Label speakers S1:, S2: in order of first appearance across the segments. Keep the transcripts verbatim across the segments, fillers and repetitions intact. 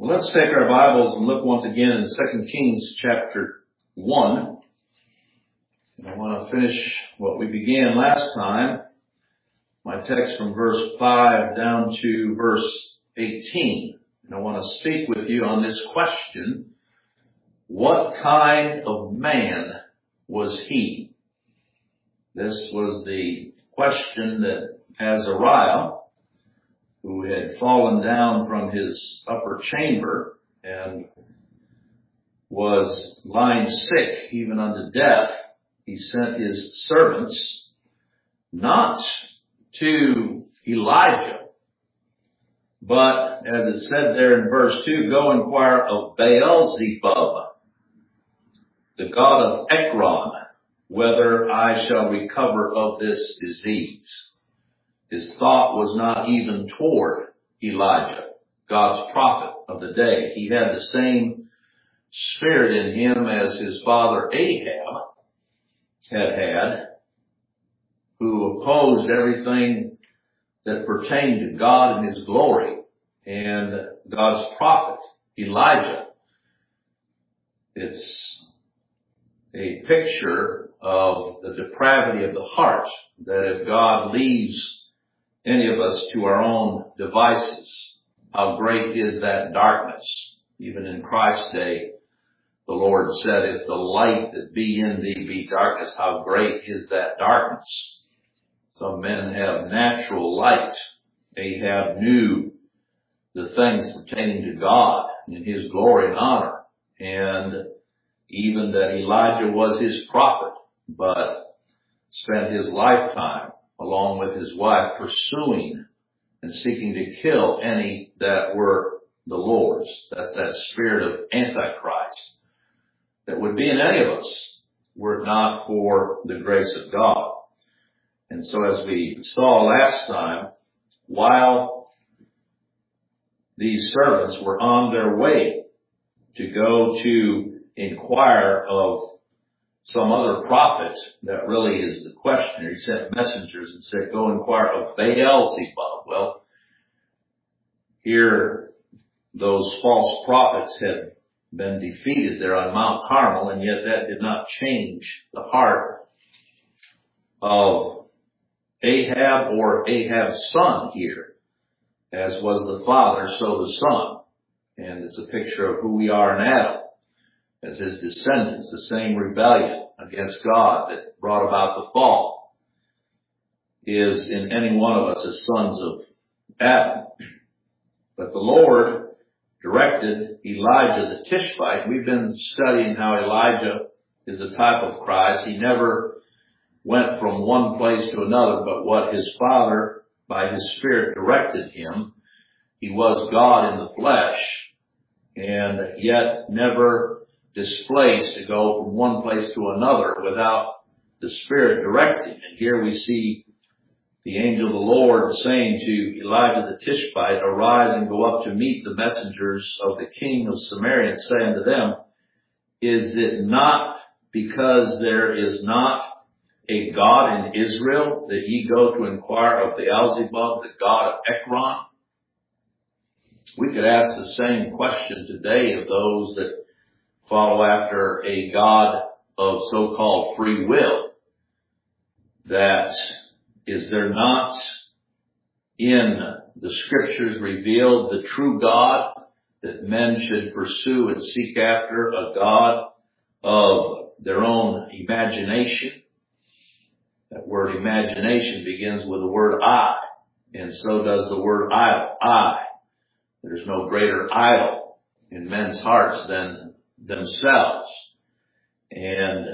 S1: Well, let's take our Bibles and look once again in Second Kings chapter one. And I want to finish what we began last time. My text from verse five down to verse eighteen. And I want to speak with you on this question. What kind of man was he? This was the question that Azariah, who had fallen down from his upper chamber and was lying sick even unto death, he sent his servants not to Elijah, but as it said there in verse two, go inquire of Baal-zebub, the god of Ekron, whether I shall recover of this disease. His thought was not even toward Elijah, God's prophet of the day. He had the same spirit in him as his father Ahab had had, who opposed everything that pertained to God and his glory, and God's prophet Elijah. It's a picture of the depravity of the heart, that if God leaves any of us to our own devices, how great is that darkness. Even in Christ's day, the Lord said, if the light that be in thee be darkness, how great is that darkness. Some men have natural light. Ahab knew the things pertaining to God and his glory and honor, and even that Elijah was his prophet, but spent his lifetime along with his wife pursuing and seeking to kill any that were the Lord's. That's that spirit of Antichrist that would be in any of us were it not for the grace of God. And so as we saw last time, while these servants were on their way to go to inquire of some other prophet, that really is the question. He sent messengers and said, go inquire of Baal-zebub. Well, here those false prophets had been defeated there on Mount Carmel, and yet that did not change the heart of Ahab or Ahab's son here. As was the father, so the son. And it's a picture of who we are in Adam as his descendants, the same rebellion against God that brought about the fall is in any one of us as sons of Adam. But the Lord directed Elijah the Tishbite. We've been studying how Elijah is a type of Christ. He never went from one place to another, but what his father, by his Spirit, directed him. He was God in the flesh, and yet never displaced to go from one place to another without the Spirit directing. And here we see the angel of the Lord saying to Elijah the Tishbite, arise and go up to meet the messengers of the king of Samaria, and say unto them, is it not because there is not a God in Israel that ye go to inquire of Baal-zebub, the god of Ekron? We could ask the same question today of those that follow after a God of so-called free will. That is there not in the scriptures revealed the true God that men should pursue and seek after, a God of their own imagination? That word imagination begins with the word I, and so does the word idol, I. There's no greater idol in men's hearts than themselves. And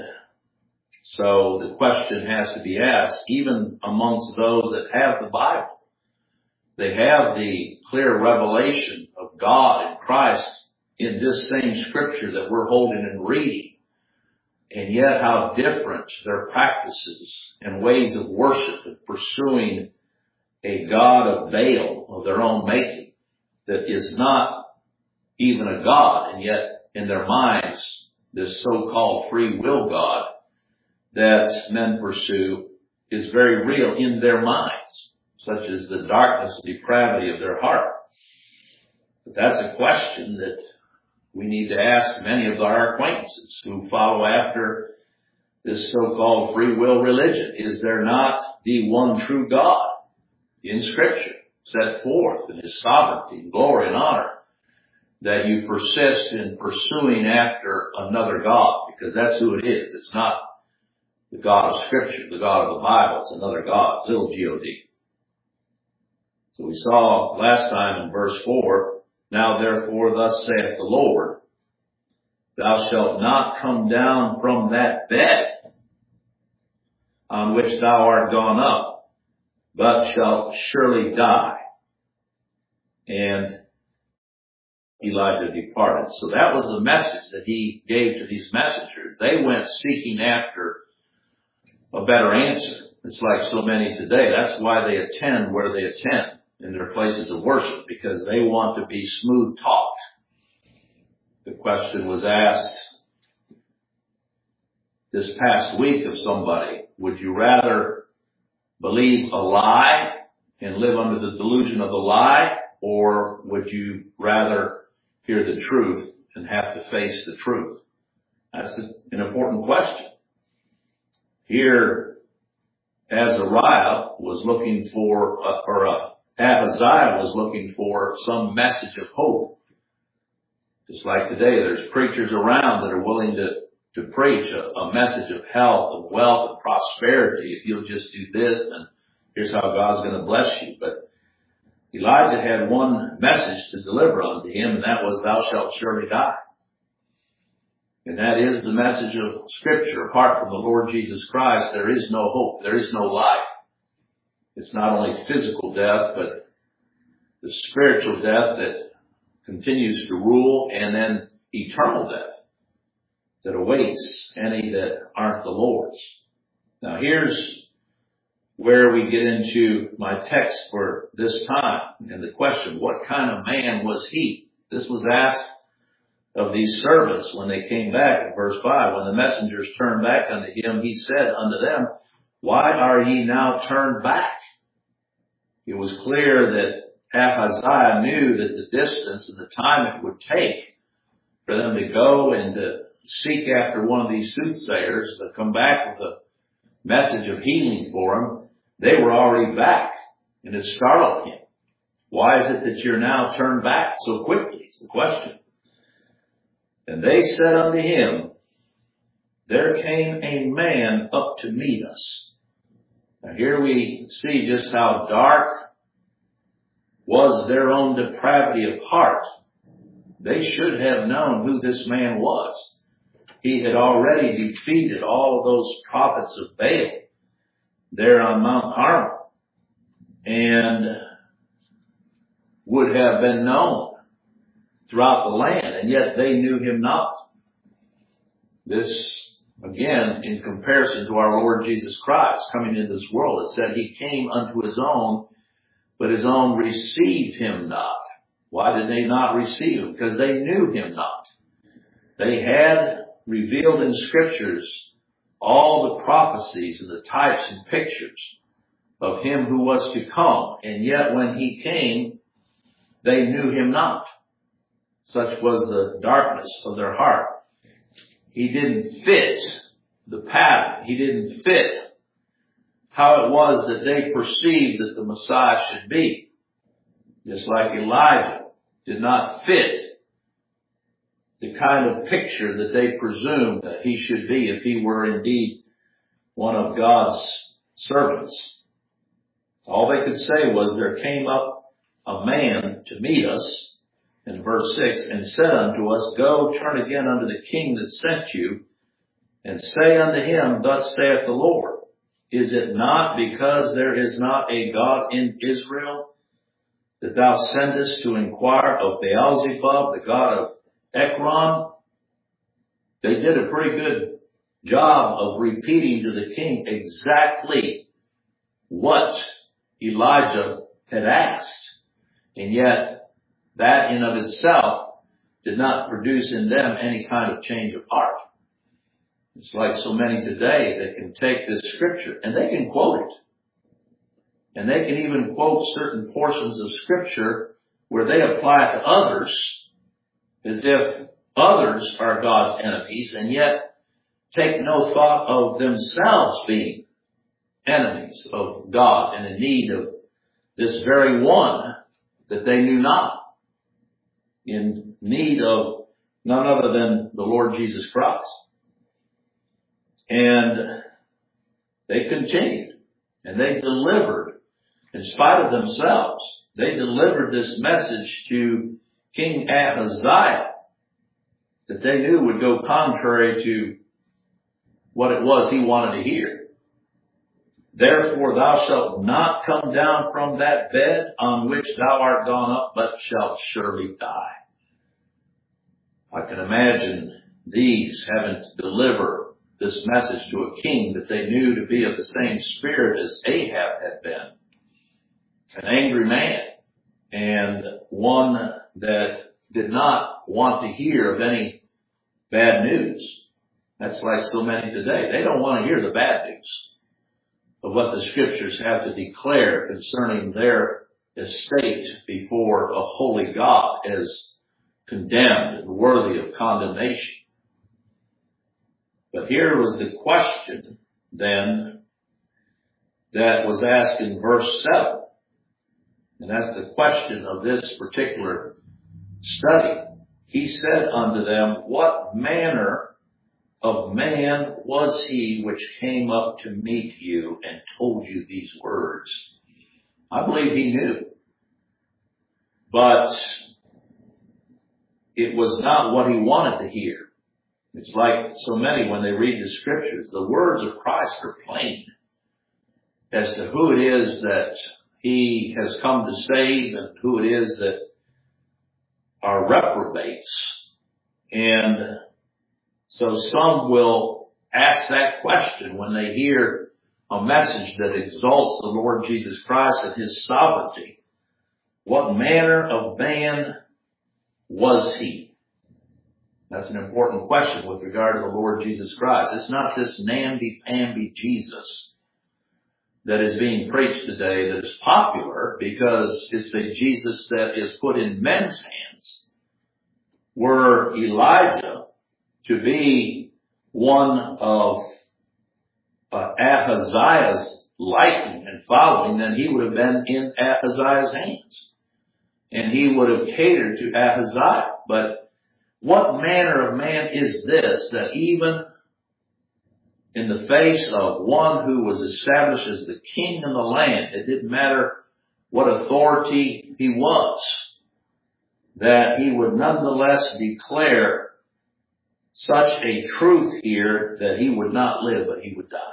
S1: so the question has to be asked, even amongst those that have the Bible. They have the clear revelation of God in Christ in this same scripture that we're holding and reading. And yet how different their practices and ways of worship and pursuing a God of Baal of their own making that is not even a God, and yet in their minds, this so-called free will God that men pursue is very real in their minds, such as the darkness and depravity of their heart. But that's a question that we need to ask many of our acquaintances who follow after this so-called free will religion. Is there not the one true God in Scripture set forth in His sovereignty, glory, and honor, that you persist in pursuing after another God? Because that's who it is. It's not the God of Scripture, the God of the Bible. It's another God, little G O D. So we saw last time in verse four, now therefore thus saith the Lord, thou shalt not come down from that bed on which thou art gone up, but shalt surely die. And Elijah departed. So that was the message that he gave to these messengers. They went seeking after a better answer. It's like so many today. That's why they attend where they attend in their places of worship, because they want to be smooth talked. The question was asked this past week of somebody, would you rather believe a lie and live under the delusion of the lie, or would you rather hear the truth and have to face the truth? That's an important question. Here, Azariah was looking for, uh, or uh, Ahaziah was looking for some message of hope. Just like today, there's preachers around that are willing to, to preach a, a message of health and wealth and prosperity. If you'll just do this, then here's how God's going to bless you. But Elijah had one message to deliver unto him, and that was, thou shalt surely die. And that is the message of Scripture. Apart from the Lord Jesus Christ, there is no hope. There is no life. It's not only physical death, but the spiritual death that continues to rule, and then eternal death that awaits any that aren't the Lord's. Now here's where we get into my text for this time, and the question, what kind of man was he? This was asked of these servants when they came back in verse five. When the messengers turned back unto him, he said unto them, why are ye now turned back? It was clear that Ahaziah knew that the distance and the time it would take for them to go and to seek after one of these soothsayers to come back with a message of healing for him, they were already back, and it startled him. Why is it that you're now turned back so quickly? Is the question. And they said unto him, there came a man up to meet us. Now here we see just how dark was their own depravity of heart. They should have known who this man was. He had already defeated all of those prophets of Baal there on Mount Carmel, and would have been known throughout the land, and yet they knew him not. This, again, in comparison to our Lord Jesus Christ coming into this world, it said he came unto his own, but his own received him not. Why did they not receive him? Because they knew him not. They had revealed in Scriptures all the prophecies and the types and pictures of him who was to come. And yet when he came, they knew him not. Such was the darkness of their heart. He didn't fit the pattern. He didn't fit how it was that they perceived that the Messiah should be. Just like Elijah did not fit the kind of picture that they presumed that he should be if he were indeed one of God's servants. All they could say was, there came up a man to meet us, in verse six, and said unto us, go, turn again unto the king that sent you, and say unto him, thus saith the Lord, is it not because there is not a God in Israel that thou sendest to inquire of Beelzebub, the god of Ekron? They did a pretty good job of repeating to the king exactly what Elijah had asked. And yet, that in of itself did not produce in them any kind of change of heart. It's like so many today that can take this Scripture and they can quote it. And they can even quote certain portions of Scripture where they apply it to others as if others are God's enemies, and yet take no thought of themselves being enemies of God and in need of this very one that they knew not, in need of none other than the Lord Jesus Christ. And they continued, and they delivered, in spite of themselves, they delivered this message to King Ahaziah that they knew would go contrary to what it was he wanted to hear. Therefore thou shalt not come down from that bed on which thou art gone up, but shalt surely die. I can imagine these having to deliver this message to a king that they knew to be of the same spirit as Ahab had been. An angry man, and one that did not want to hear of any bad news. That's like so many today. They don't want to hear the bad news of what the scriptures have to declare concerning their estate before a holy God as condemned and worthy of condemnation. But here was the question then that was asked in verse seven. And that's the question of this particular study. He said unto them, what manner of man was he which came up to meet you and told you these words? I believe he knew. But it was not what he wanted to hear. It's like so many when they read the scriptures. The words of Christ are plain as to who it is that he has come to save and who it is that are reprobates. And so some will ask that question when they hear a message that exalts the Lord Jesus Christ and his sovereignty. What manner of man was he? That's an important question with regard to the Lord Jesus Christ. It's not this namby-pamby Jesus that is being preached today that is popular because it's a Jesus that is put in men's hands. Were Elijah to be one of uh, Ahaziah's liking and following, then he would have been in Ahaziah's hands. And he would have catered to Ahaziah. But what manner of man is this that even in the face of one who was established as the king in the land, it didn't matter what authority he was, that he would nonetheless declare such a truth here that he would not live, but he would die.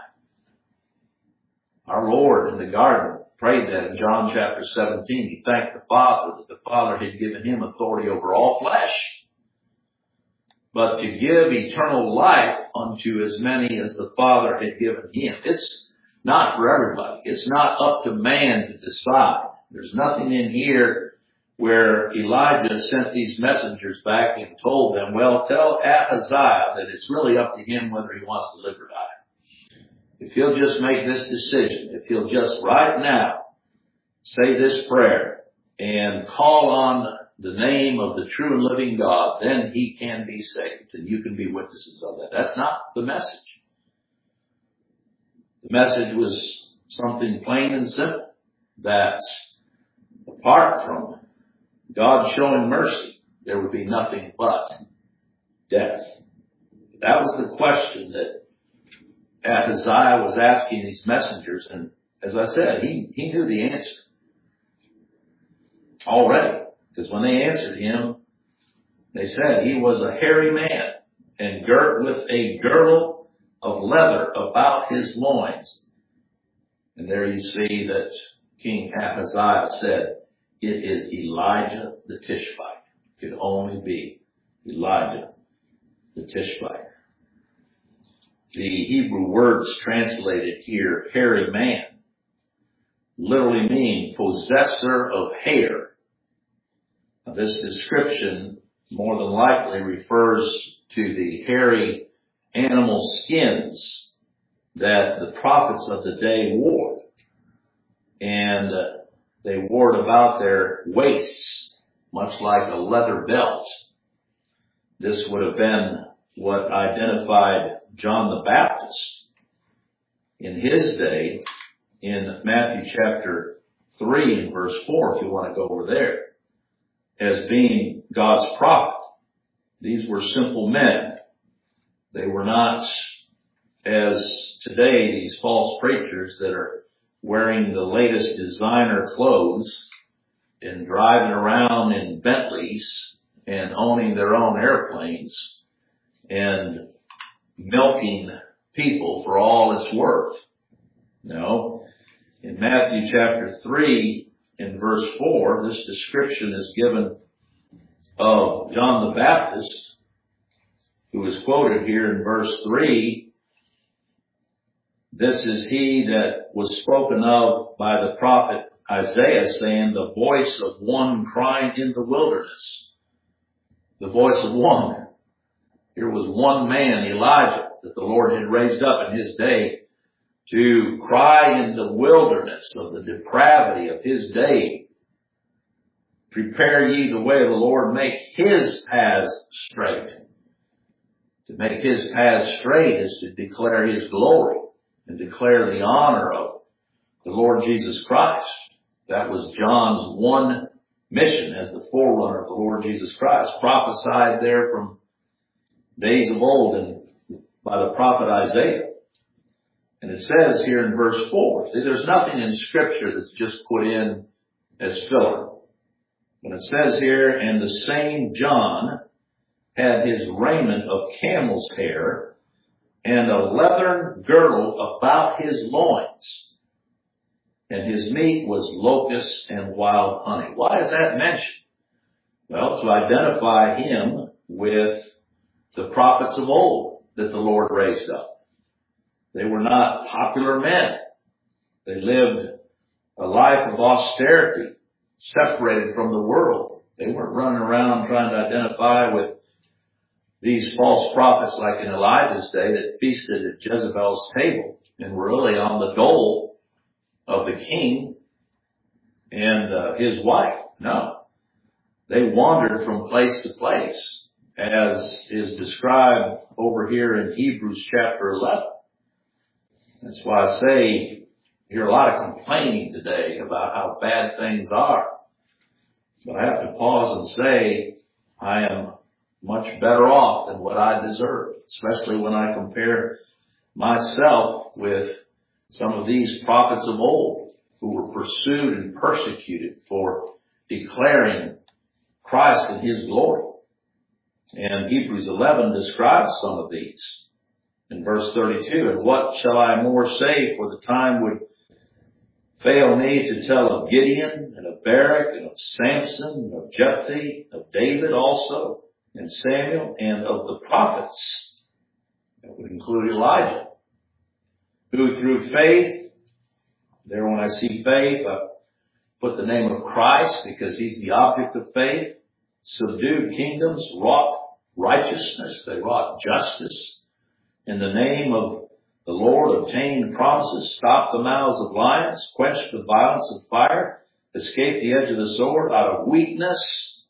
S1: Our Lord in the garden prayed that in John chapter seventeen. He thanked the Father that the Father had given him authority over all flesh, but to give eternal life unto as many as the Father had given him. It's not for everybody. It's not up to man to decide. There's nothing in here where Elijah sent these messengers back and told them, well, tell Ahaziah that it's really up to him whether he wants to live or die. If he'll just make this decision, if he'll just right now say this prayer and call on the name of the true and living God, then he can be saved, and you can be witnesses of that. That's not the message. The message was something plain and simple, that apart from God showing mercy, there would be nothing but death. That was the question that Ahaziah was asking these messengers, and as I said, he, he knew the answer already. Because when they answered him, they said he was a hairy man and girt with a girdle of leather about his loins. And there you see that King Ahaziah said, it is Elijah the Tishbite. It could only be Elijah the Tishbite. The Hebrew words translated here, hairy man, literally mean possessor of hair. Now, this description more than likely refers to the hairy animal skins that the prophets of the day wore. And uh, they wore it about their waists. much like a leather belt. This would have been what identified John the Baptist in his day in Matthew chapter three and verse four, if you want to go over there, as being God's prophet. These were simple men. They were not, as today, these false preachers that are wearing the latest designer clothes and driving around in Bentleys and owning their own airplanes and milking people for all it's worth. No. In Matthew chapter three in verse four, this description is given of John the Baptist, who is quoted here in verse three. This is he that was spoken of by the prophet Isaiah, saying, the voice of one crying in the wilderness. The voice of one. Here was one man, Elijah, that the Lord had raised up in his day to cry in the wilderness of the depravity of his day. Prepare ye the way of the Lord, make his paths straight. To make his paths straight is to declare his glory and declare the honor of the Lord Jesus Christ. That was John's one mission as the forerunner of the Lord Jesus Christ, prophesied there from days of old and by the prophet Isaiah. And it says here in verse four, see, there's nothing in Scripture that's just put in as filler. But it says here, and the same John had his raiment of camel's hair and a leathern girdle about his loins. And his meat was locusts and wild honey. Why is that mentioned? Well, to identify him with the prophets of old that the Lord raised up. They were not popular men. They lived a life of austerity, separated from the world. They weren't running around trying to identify with these false prophets like in Elijah's day that feasted at Jezebel's table and were really on the dole of the king and uh, his wife. No. They wandered from place to place, as is described over here in Hebrews chapter eleven. That's why I say you hear a lot of complaining today about how bad things are. But I have to pause and say I am much better off than what I deserve, especially when I compare myself with some of these prophets of old who were pursued and persecuted for declaring Christ and his glory. And Hebrews eleven describes some of these in verse thirty-two. And what shall I more say, for the time would fail me to tell of Gideon and of Barak and of Samson and of Jephthah, of David also, and Samuel, and of the prophets. That would include Elijah, who through faith, there when I see faith, I put the name of Christ because he's the object of faith, subdued kingdoms, wrought righteousness, they wrought justice. In the name of the Lord obtained promises, stopped the mouths of lions, quenched the violence of fire, escaped the edge of the sword, out of weakness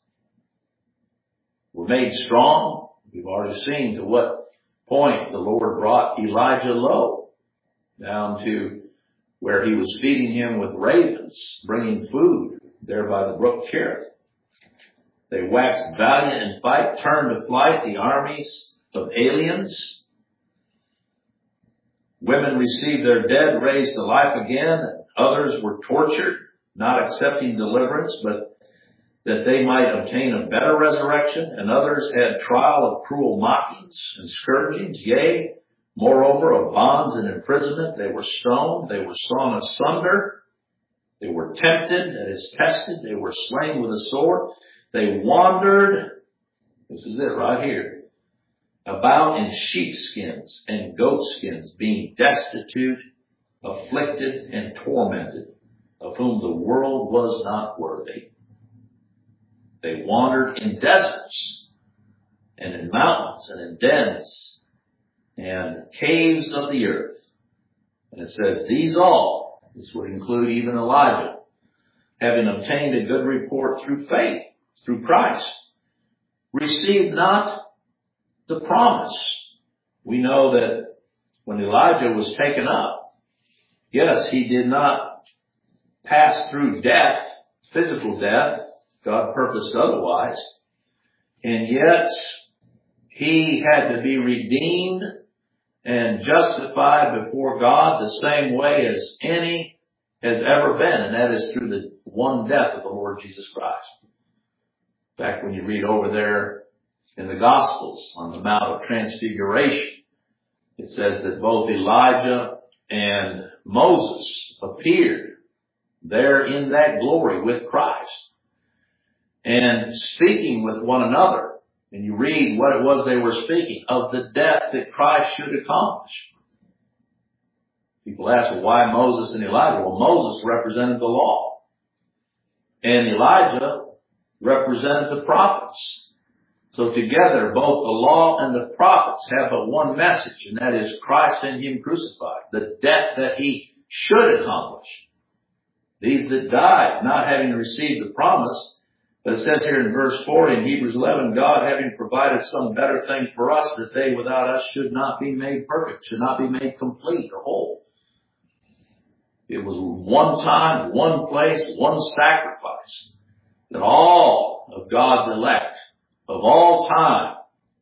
S1: were made strong. We've already seen to what point the Lord brought Elijah low, down to where he was feeding him with ravens, bringing food there by the brook Cherith. They waxed valiant in fight, turned to flight the armies of aliens. Women received their dead, raised to life again. And others were tortured, not accepting deliverance, but that they might obtain a better resurrection. And others had trial of cruel mockings and scourgings. Yea, moreover, of bonds and imprisonment. They were stoned. They were sawn asunder. They were tempted, that is tested. They were slain with a sword. They wandered, this is it right here, about in sheepskins and goatskins, being destitute, afflicted, and tormented, of whom the world was not worthy. They wandered in deserts, and in mountains, and in dens, and caves of the earth. And it says, these all, this would include even Elijah, having obtained a good report through faith, through Christ, received not the promise. We know that when Elijah was taken up, yes, he did not pass through death, physical death. God purposed otherwise. And yet, he had to be redeemed and justified before God the same way as any has ever been, and that is through the one death of the Lord Jesus Christ. In fact, when you read over there in the Gospels on the Mount of Transfiguration, it says that both Elijah and Moses appeared there in that glory with Christ and speaking with one another. And you read what it was they were speaking of, the death that Christ should accomplish. People ask, well, why Moses and Elijah? Well, Moses represented the law, and Elijah represented the prophets. So together, both the law and the prophets have but one message, and that is Christ and Him crucified, the death that He should accomplish. These that died, not having received the promise. But it says here in verse four in Hebrews eleven, God having provided some better thing for us, that they without us should not be made perfect, should not be made complete or whole. It was one time, one place, one sacrifice that all of God's elect of all time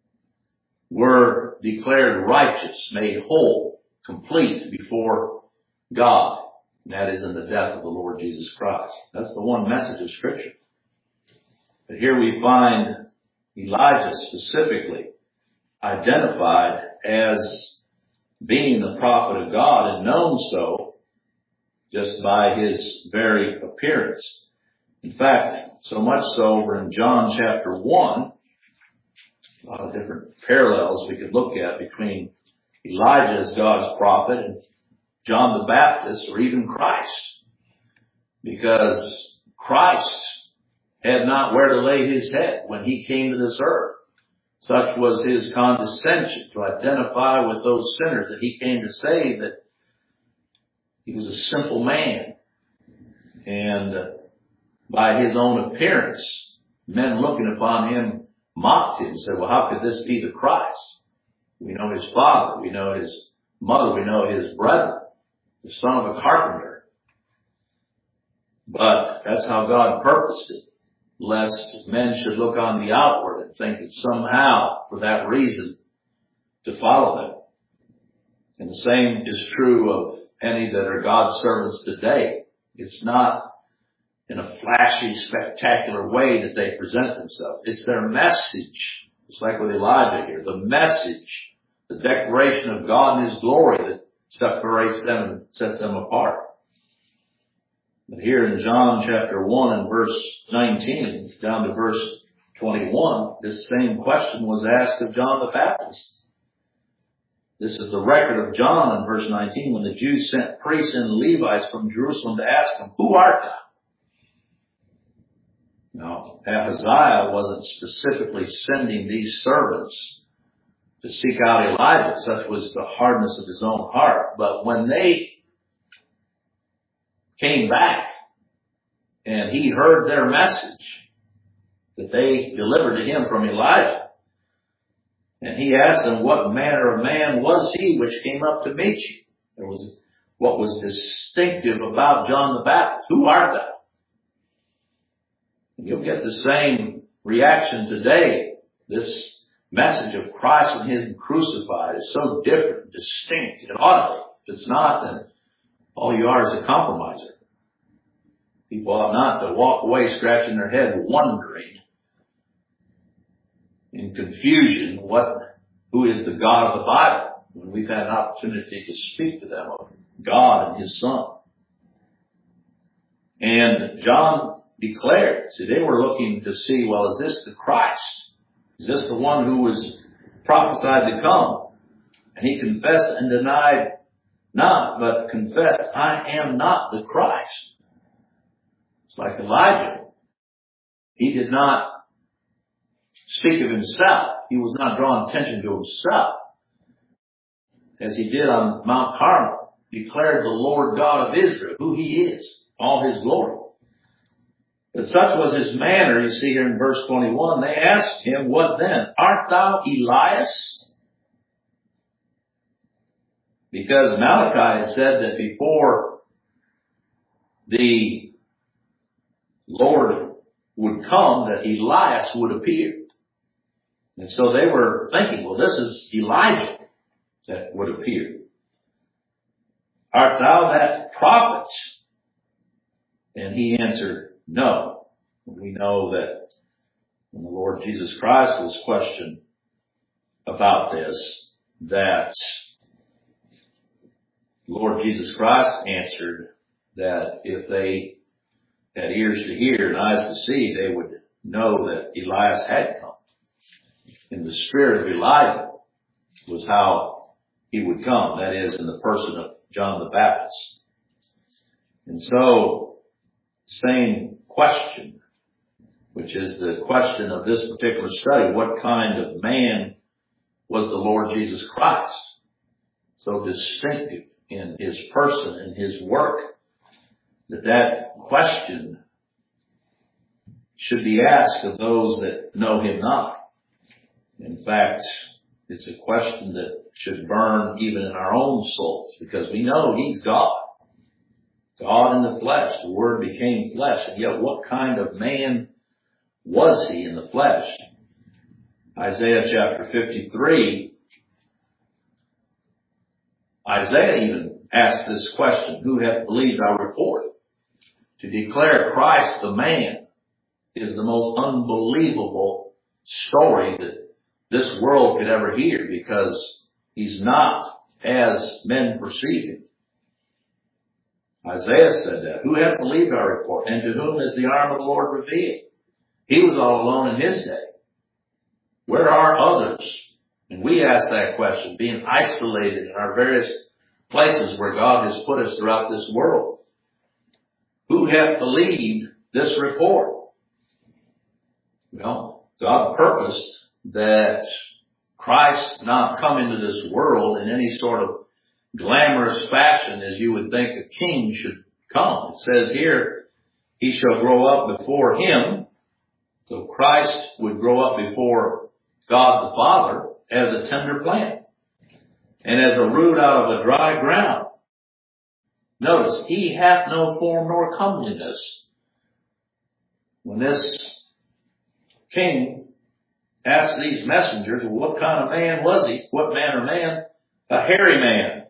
S1: were declared righteous, made whole, complete before God. And that is in the death of the Lord Jesus Christ. That's the one message of Scripture. But here we find Elijah specifically identified as being the prophet of God, and known so just by his very appearance. In fact, so much so over in John chapter one, a lot of different parallels we could look at between Elijah as God's prophet and John the Baptist, or even Christ. Because Christ had not where to lay his head when he came to this earth. Such was his condescension to identify with those sinners that he came to save, that he was a simple man. And by his own appearance, men looking upon him mocked him and said, well, how could this be the Christ? We know his father, we know his mother, we know his brother, the son of a carpenter. But that's how God purposed it, lest men should look on the outward and think that somehow, for that reason, to follow them. And the same is true of any that are God's servants today. It's not in a flashy, spectacular way that they present themselves. It's their message. It's like with Elijah here. The message, the declaration of God and His glory that separates them and sets them apart. But here in John chapter one and verse nineteen down to verse twenty-one, this same question was asked of John the Baptist. This is the record of John in verse nineteen, when the Jews sent priests and Levites from Jerusalem to ask him, who art thou? Now, Ahaziah wasn't specifically sending these servants to seek out Elijah. Such was the hardness of his own heart. But when they came back and he heard their message that they delivered to him from Elijah, and he asked them, what manner of man was he which came up to meet you? There was what was distinctive about John the Baptist. Who art thou? And you'll get the same reaction today. This message of Christ and Him crucified is so different, distinct. It ought to be. If it's not, then all you are is a compromiser. People ought not to walk away scratching their heads, wondering in confusion what, who is the God of the Bible, when we've had an opportunity to speak to them of God and His Son. And John declared, see, they were looking to see, well, is this the Christ? Is this the one who was prophesied to come? And he confessed and denied not, but confessed, I am not the Christ. It's like Elijah. He did not speak of himself. He was not drawing attention to himself. As he did on Mount Carmel, declared the Lord God of Israel, who He is, all His glory. But such was his manner, you see here in verse twenty-one, they asked him, what then? Art thou Elias? Because Malachi had said that before the Lord would come, that Elias would appear. And so they were thinking, well, this is Elijah that would appear. Art thou that prophet? And he answered, no. We know that when the Lord Jesus Christ was questioned about this, that Lord Jesus Christ answered that if they had ears to hear and eyes to see, they would know that Elias had come. And the spirit of Elijah was how he would come. That is, in the person of John the Baptist. And so, same question, which is the question of this particular study. What kind of man was the Lord Jesus Christ? So distinctive in his person and his work, that that question should be asked of those that know him not. In fact, it's a question that should burn even in our own souls, because we know he's God. God in the flesh. The Word became flesh. And yet what kind of man was he in the flesh? Isaiah chapter fifty-three, Isaiah even asked this question, who hath believed our report? To declare Christ the man is the most unbelievable story that this world could ever hear, because he's not as men perceive him. Isaiah said that. Who hath believed our report? And to whom is the arm of the Lord revealed? He was all alone in his day. Where are others? And we ask that question, being isolated in our various places where God has put us throughout this world. Who hath believed this report? Well, God purposed that Christ not come into this world in any sort of glamorous fashion as you would think a king should come. It says here, he shall grow up before him. So Christ would grow up before God the Father as a tender plant and as a root out of a dry ground. Notice, he hath no form nor comeliness. When this king asked these messengers, well, what kind of man was he? What manner of man? A hairy man,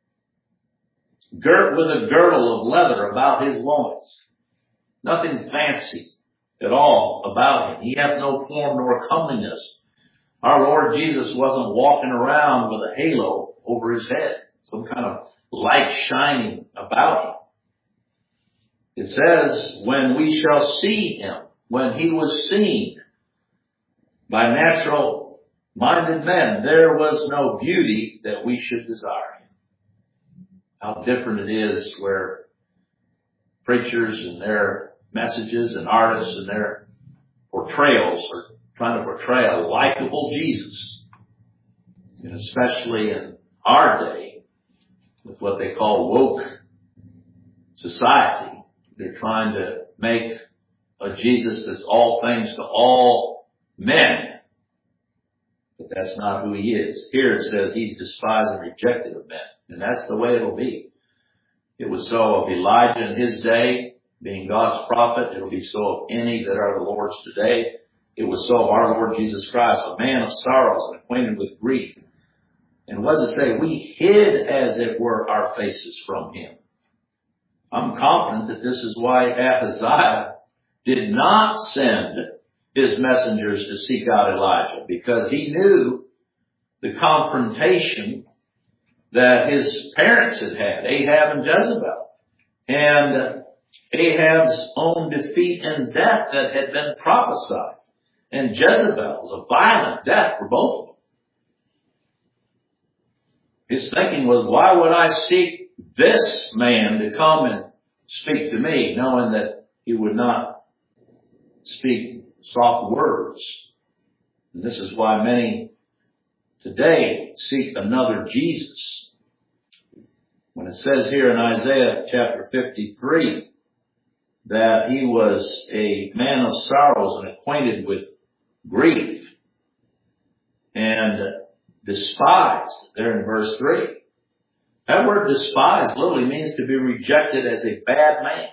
S1: girt with a girdle of leather about his loins. Nothing fancy at all about him. He hath no form nor comeliness. Our Lord Jesus wasn't walking around with a halo over his head, some kind of light shining about him. It says, when we shall see him, when he was seen by natural-minded men, there was no beauty that we should desire him. How different it is where preachers and their messages and artists and their portrayals are trying to portray a likable Jesus. And especially in our day, with what they call woke society, they're trying to make a Jesus that's all things to all men. But that's not who he is. Here it says he's despised and rejected of men. And that's the way it'll be. It was so of Elijah in his day, being God's prophet. It'll be so of any that are the Lord's today. It was so of our Lord Jesus Christ, a man of sorrows and acquainted with grief. And what does it say? We hid, as it were, our faces from him. I'm confident that this is why Ahaziah did not send his messengers to seek out Elijah, because he knew the confrontation that his parents had had, Ahab and Jezebel, and Ahab's own defeat and death that had been prophesied, and Jezebel's a violent death for both of them. His thinking was, why would I seek this man to come and speak to me, knowing that he would not speak soft words? And this is why many today seek another Jesus. When it says here in Isaiah chapter fifty-three that he was a man of sorrows and acquainted with grief and despised, there in verse three. That word despised literally means to be rejected as a bad man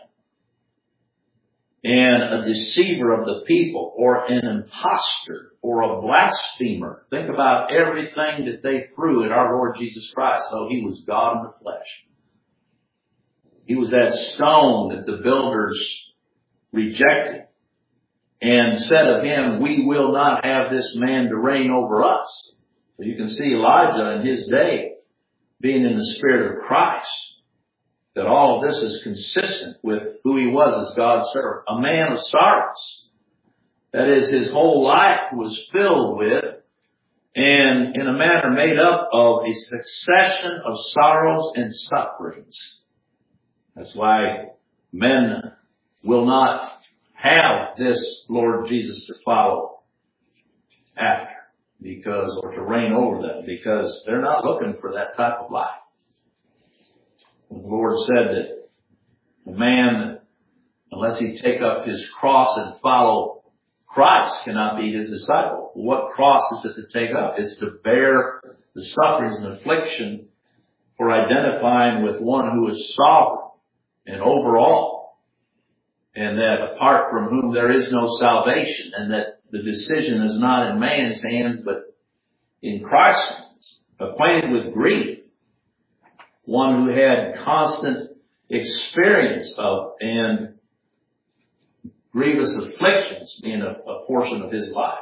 S1: and a deceiver of the people, or an imposter, or a blasphemer. Think about everything that they threw at our Lord Jesus Christ, though he was God in the flesh. He was that stone that the builders rejected and said of him, we will not have this man to reign over us. So you can see Elijah in his day being in the Spirit of Christ, that all of this is consistent with who he was as God's servant, a man of sorrows. That is, his whole life was filled with, and in a manner made up of, a succession of sorrows and sufferings. That's why men will not have this Lord Jesus to follow after, because, or to reign over them, because they're not looking for that type of life. The Lord said that the man, unless he take up his cross and follow Christ, cannot be his disciple. What cross is it to take up? It's to bear the sufferings and affliction for identifying with one who is sovereign and over all, and that apart from whom there is no salvation, and that the decision is not in man's hands but in Christ's hands. Acquainted with grief, one who had constant experience of and grievous afflictions being a, a portion of his life.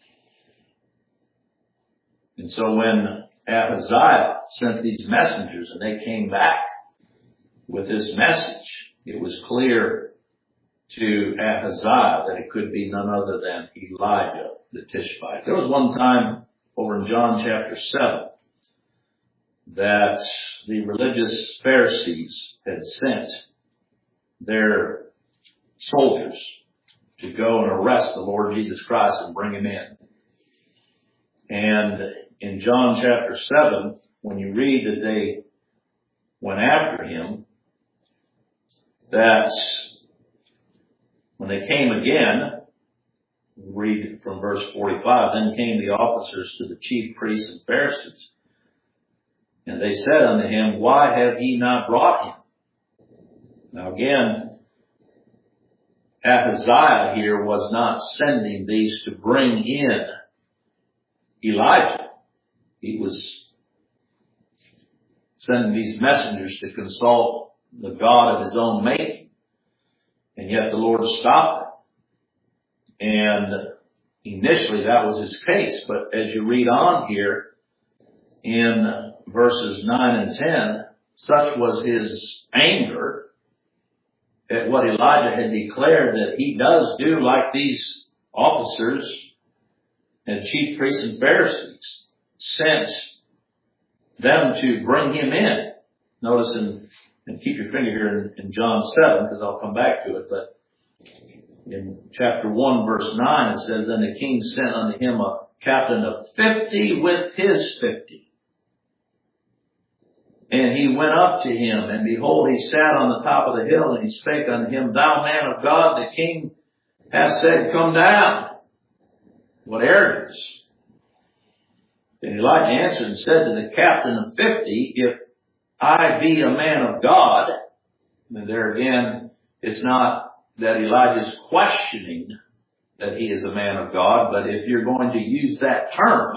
S1: And so when Ahaziah sent these messengers and they came back with this message, it was clear to Ahaziah that it could be none other than Elijah the Tishbite. There was one time over in John chapter seven that the religious Pharisees had sent their soldiers to go and arrest the Lord Jesus Christ and bring him in. And in John chapter seven, when you read that they went after him, that when they came again, read from verse forty-five, then came the officers to the chief priests and Pharisees, and they said unto him, why have ye not brought him? Now again, Ahaziah here was not sending these to bring in Elijah. He was sending these messengers to consult the God of his own making. And yet the Lord stopped it. And initially that was his case. But as you read on here in verses nine and ten, such was his anger at what Elijah had declared, that he does do like these officers and chief priests and Pharisees sent them to bring him in. Notice in, and keep your finger here in, in John seven, because I'll come back to it, but in chapter one verse nine it says, then the king sent unto him a captain of fifty with his fifty. And he went up to him, and behold, he sat on the top of the hill, and he spake unto him, thou man of God, the king hath said, come down. What arrogance. And Elijah answered and said to the captain of fifty, if I be a man of God, and there again, it's not that Elijah's questioning that he is a man of God, but if you're going to use that term,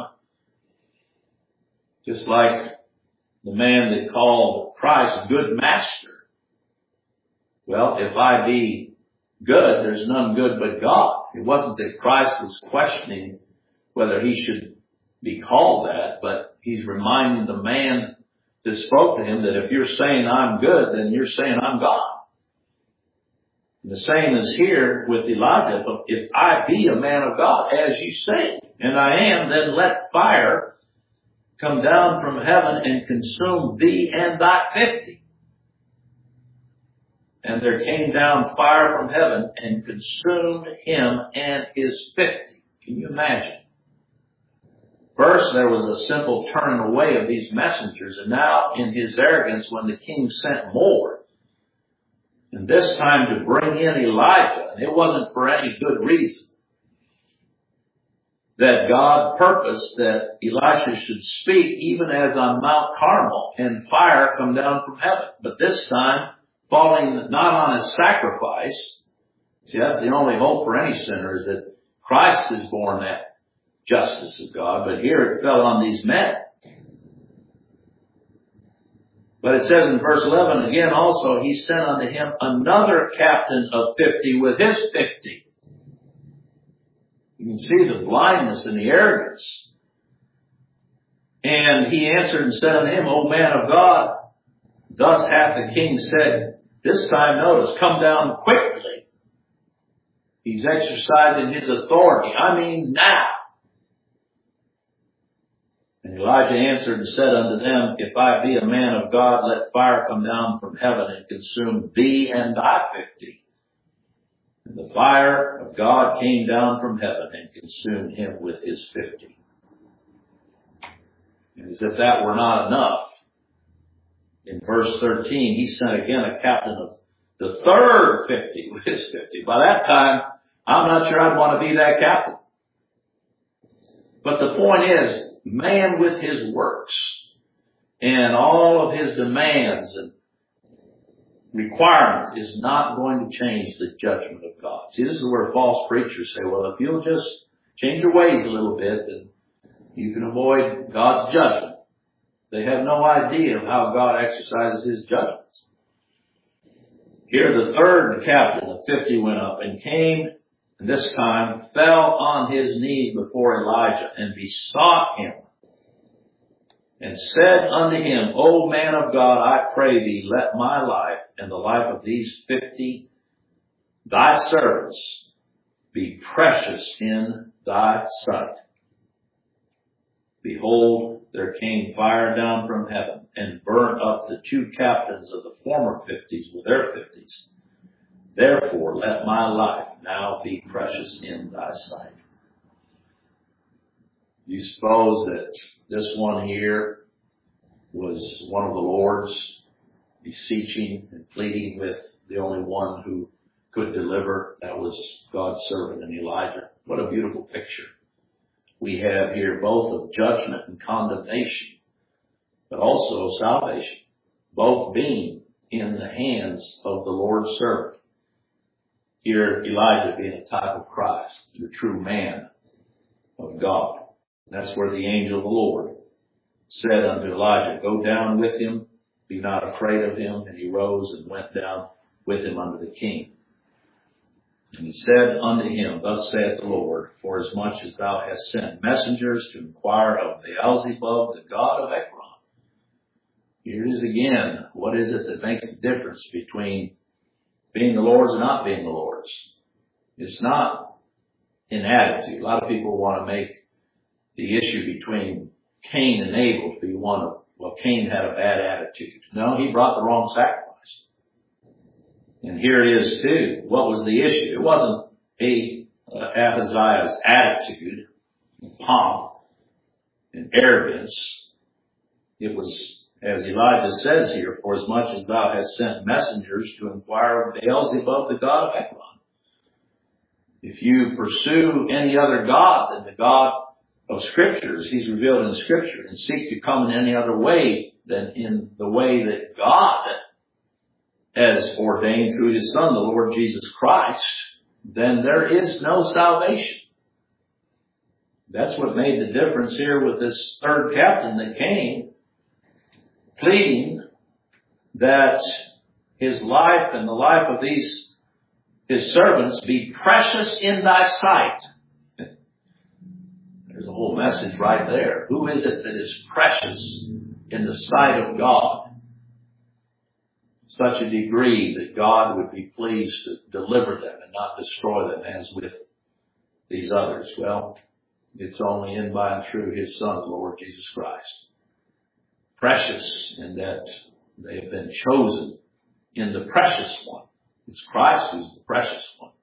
S1: just like the man that called Christ good master. Well, if I be good, there's none good but God. It wasn't that Christ was questioning whether he should be called that, but he's reminding the man that spoke to him that if you're saying I'm good, then you're saying I'm God. And the same is here with Elijah. If I be a man of God, as you say, and I am, then let fire come down from heaven and consume thee and thy fifty. And there came down fire from heaven and consumed him and his fifty. Can you imagine? First, there was a simple turning away of these messengers, and now in his arrogance, when the king sent more, and And this time to bring in Elijah. And it wasn't for any good reason that God purposed that Elisha should speak even as on Mount Carmel and fire come down from heaven. But this time, falling not on a sacrifice. See, that's the only hope for any sinner, is that Christ is born that justice of God. But here it fell on these men. But it says in verse eleven, again also, he sent unto him another captain of fifty with his fifty. You can see the blindness and the arrogance. And he answered and said unto him, O man of God, thus hath the king said, this time notice, come down quickly. He's exercising his authority. I mean now. And Elijah answered and said unto them, if I be a man of God, let fire come down from heaven and consume thee and thy fifty. And the fire of God came down from heaven and consumed him with his fifty. And as if that were not enough, in verse thirteen, he sent again a captain of the third fifty with his fifty. By that time, I'm not sure I'd want to be that captain. But the point is, man with his works and all of his demands and requirements is not going to change the judgment of God. See, this is where false preachers say, well, if you'll just change your ways a little bit, then you can avoid God's judgment. They have no idea of how God exercises his judgments. Here the third captain of fifty went up and came, and this time fell on his knees before Elijah and besought him and said unto him, O man of God, I pray thee, let my life and the life of these fifty thy servants be precious in thy sight. Behold, there came fire down from heaven and burnt up the two captains of the former fifties with their fifties. Therefore, let my life now be precious in thy sight. You suppose that this one here was one of the Lord's, beseeching and pleading with the only one who could deliver? That was God's servant in Elijah. What a beautiful picture we have here, both of judgment and condemnation, but also salvation, both being in the hands of the Lord's servant. Here, Elijah being a type of Christ, the true man of God. That's where the angel of the Lord said unto Elijah, go down with him, be not afraid of him. And he rose and went down with him unto the king. And he said unto him, thus saith the Lord, forasmuch as thou hast sent messengers to inquire of Beelzebub, the god of Ekron. Here it is again. What is it that makes the difference between being the Lord's and not being the Lord's? It's not in attitude. A lot of people want to make the issue between Cain and Abel be one of, well, Cain had a bad attitude. No, he brought the wrong sacrifice. And here it is too. What was the issue? It wasn't a, uh, Ahaziah's attitude, and pomp, and arrogance. It was, as Elijah says here, for as much as thou hast sent messengers to inquire of Beelzebub, the god of Ekron. If you pursue any other god than the God of Scriptures, he's revealed in Scripture, and seek to come in any other way than in the way that God has ordained through his Son, the Lord Jesus Christ, then there is no salvation. That's what made the difference here with this third captain that came, pleading that his life and the life of these his servants be precious in thy sight. There's a whole message right there. Who is it that is precious in the sight of God? Such a degree that God would be pleased to deliver them and not destroy them as with these others. Well, it's only in by and through his Son, the Lord Jesus Christ. Precious in that they have been chosen in the precious one. It's Christ who's the precious one.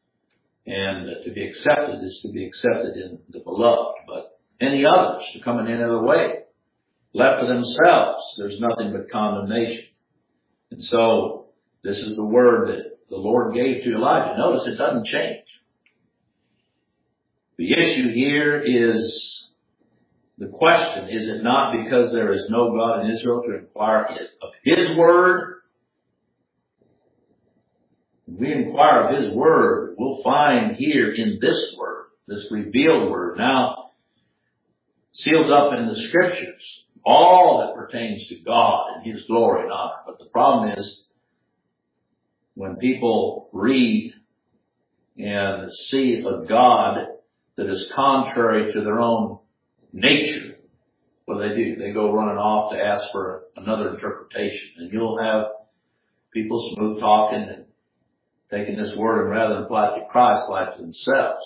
S1: And uh, to be accepted is to be accepted in the beloved. But any others to come in any other way, left to themselves, there's nothing but condemnation. And so This is the word that the Lord gave to Elijah. Notice it doesn't change. The issue here is the question, is it not because there is no God in Israel to inquire of His word? When we inquire of His word, we'll find here in this word, this revealed word, now sealed up in the Scriptures, all that pertains to God and His glory and honor. But the problem is, when people read and see a God that is contrary to their own nature, what do they do? They go running off to ask for another interpretation. And you'll have people smooth talking and taking this word and rather than apply it to Christ, apply it to themselves.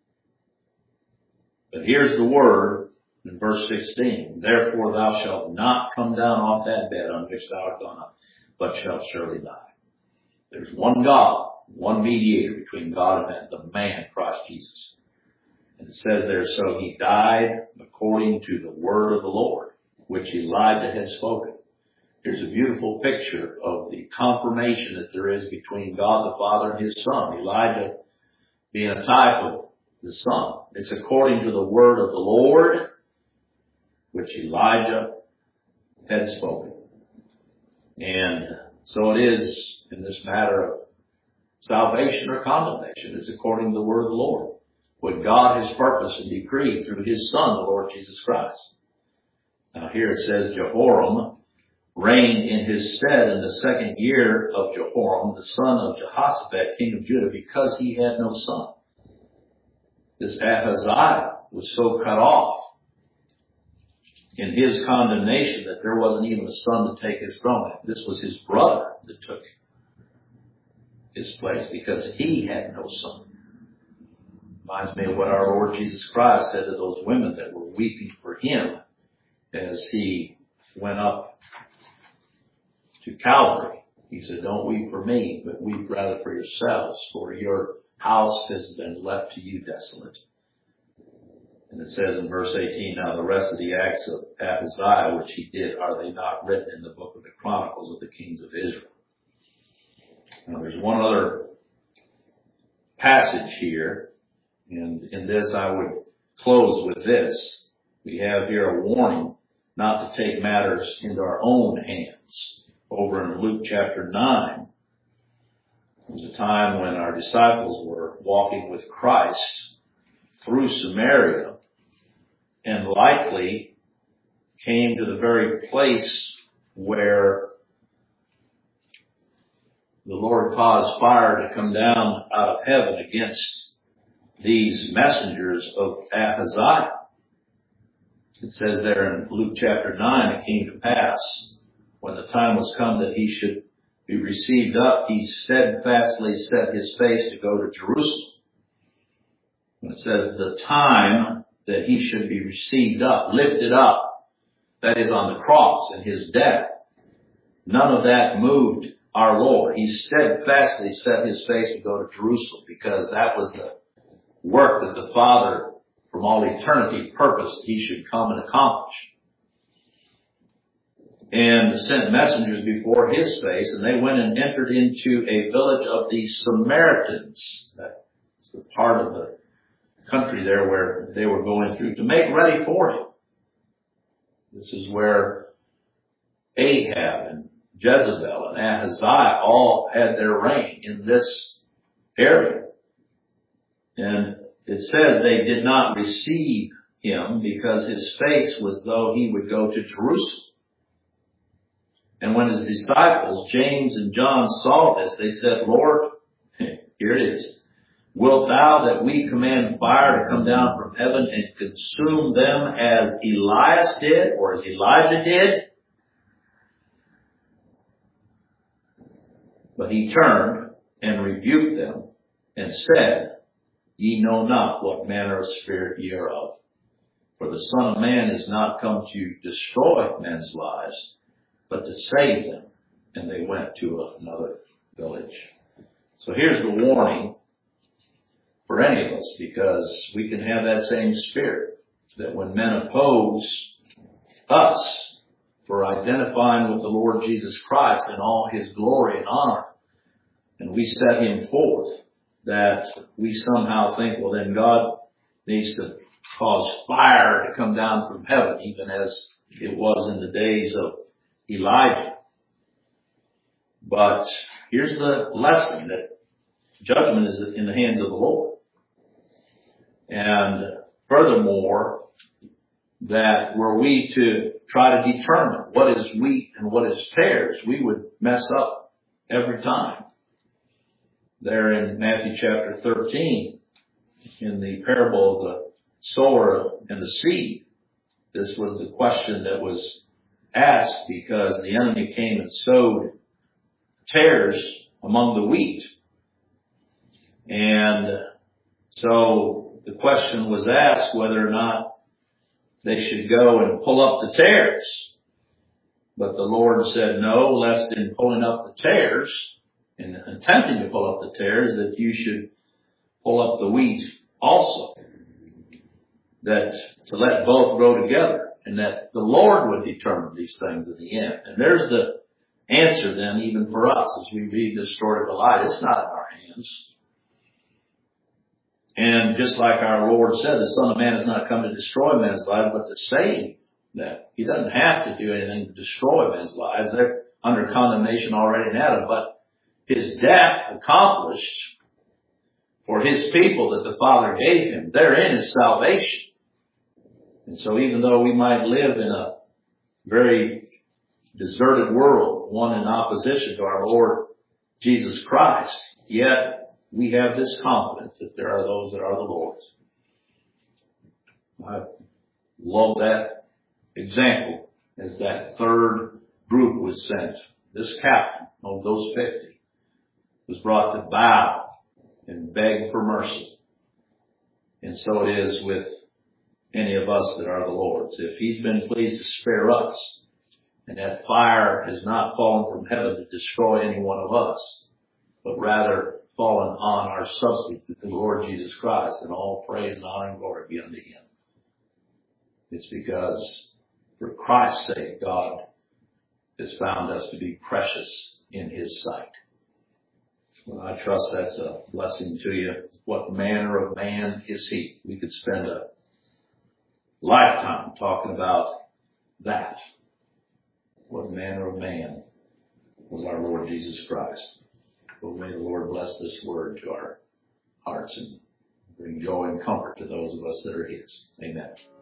S1: But here's the word in verse sixteen. Therefore thou shalt not come down off that bed on which thou art gone up, but shalt surely die. There's one God, one mediator between God and man, the man, Christ Jesus. And it says there, so he died according to the word of the Lord, which Elijah had spoken. Here's a beautiful picture of the confirmation that there is between God the Father and His Son. Elijah being a type of the Son. It's according to the word of the Lord, which Elijah had spoken. And so it is in this matter of salvation or condemnation. It's according to the word of the Lord. What God has purposed and decreed through His Son, the Lord Jesus Christ. Now here it says Jehoram reigned in his stead in the second year of Jehoram, the son of Jehoshaphat, king of Judah, because he had no son. This Ahaziah was so cut off in his condemnation that there wasn't even a son to take his throne. This was his brother that took his place because he had no son. Reminds me of what our Lord Jesus Christ said to those women that were weeping for Him as He went up to Calvary. He said, don't weep for me, but weep rather for yourselves, for your house has been left to you desolate. And it says in verse eighteen, now the rest of the acts of Ahaziah, which he did, are they not written in the book of the Chronicles of the kings of Israel? Now there's one other passage here, and in this I would close with this. We have here a warning not to take matters into our own hands. Over in Luke chapter nine, there was a time when our disciples were walking with Christ through Samaria and likely came to the very place where the Lord caused fire to come down out of heaven against these messengers of Ahaziah. It says there in Luke chapter nine, it came to pass, when the time was come that he should be received up, he steadfastly set his face to go to Jerusalem. And it says the time that he should be received up, lifted up, that is on the cross and his death. None of that moved our Lord. He steadfastly set his face to go to Jerusalem because that was the work that the Father from all eternity purposed he should come and accomplish. And sent messengers before his face, and they went and entered into a village of the Samaritans. That's the part of the country there where they were going through to make ready for him. This is where Ahab and Jezebel and Ahaziah all had their reign in this area. And it says they did not receive him because his face was though he would go to Jerusalem. And when his disciples, James and John, saw this, they said, Lord, here it is, wilt thou that we command fire to come down from heaven and consume them as Elias did, or as Elijah did? But he turned and rebuked them and said, ye know not what manner of spirit ye are of. For the Son of Man is not come to destroy men's lives, but to save them. And they went to another village. So here's the warning for any of us, because we can have that same spirit, that when men oppose us for identifying with the Lord Jesus Christ in all his glory and honor, and we set him forth, that we somehow think, well, then God needs to cause fire to come down from heaven, even as it was in the days of Elijah. But here's the lesson, that judgment is in the hands of the Lord. And furthermore, that were we to try to determine what is wheat and what is tares, we would mess up every time. There in Matthew chapter thirteen, in the parable of the sower and the seed, this was the question that was asked, because the enemy came and sowed tares among the wheat. And so the question was asked whether or not they should go and pull up the tares. But the Lord said, no, lest in pulling up the tares, in attempting to pull up the tares, that you should pull up the wheat also. That to let both grow together, and that the Lord would determine these things in the end. And there's the answer then, even for us, as we read this story of Elijah. It's not in our hands. And just like our Lord said, the Son of Man has not come to destroy men's lives, but to save them. He doesn't have to do anything to destroy men's lives. They're under condemnation already in Adam. But his death accomplished for his people that the Father gave him, therein is salvation. And so even though we might live in a very deserted world, one in opposition to our Lord Jesus Christ, yet we have this confidence that there are those that are the Lord's. I love that example as that third group was sent. This captain of those fifty was brought to bow and beg for mercy. And so it is with any of us that are the Lord's. If he's been pleased to spare us, and that fire has not fallen from heaven to destroy any one of us, but rather fallen on our substitute, the Lord Jesus Christ, and all praise and honor and glory be unto him. It's because for Christ's sake, God has found us to be precious in his sight. Well, I trust that's a blessing to you. What manner of man is he? We could spend a lifetime talking about that. What manner of man was our Lord Jesus Christ? Well, may the Lord bless this word to our hearts and bring joy and comfort to those of us that are his. Amen.